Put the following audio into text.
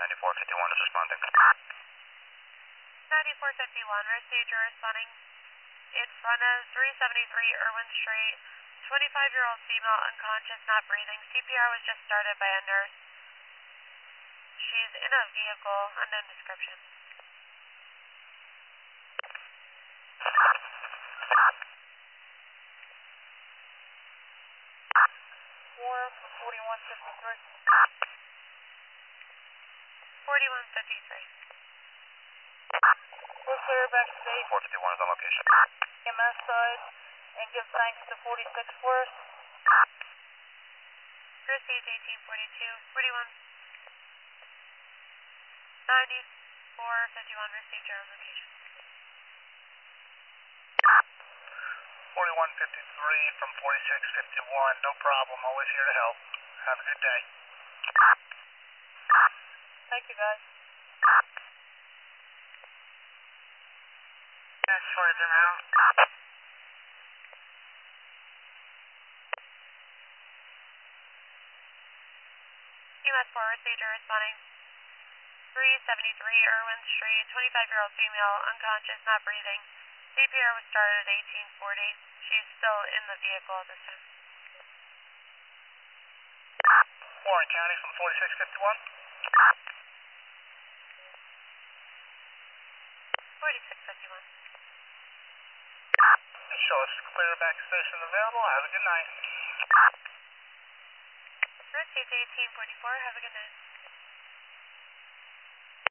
9451 is responding. 9451, received, you're responding in front of 373 Irwin Street. 25-year-old female unconscious, not breathing. CPR was just started by a nurse. She's in a vehicle, unknown description. 4153. 4153. We're clear backstage. 451 is on location. EMS side, and give thanks to 46 for us. Received 1842, 41. 9451, received, your own location. 4153 from 4651, no problem, always here to help. Have a good day. Thank you, guys. That's further out. EMS 4, received, you're responding 373 Irwin Street. 25-year-old female, unconscious, not breathing. CPR was started at 1840. She's still in the vehicle at this time. Warren County from 4651. 4651. Show us clear back station available. Have a good night. Received 1844. Have a good night.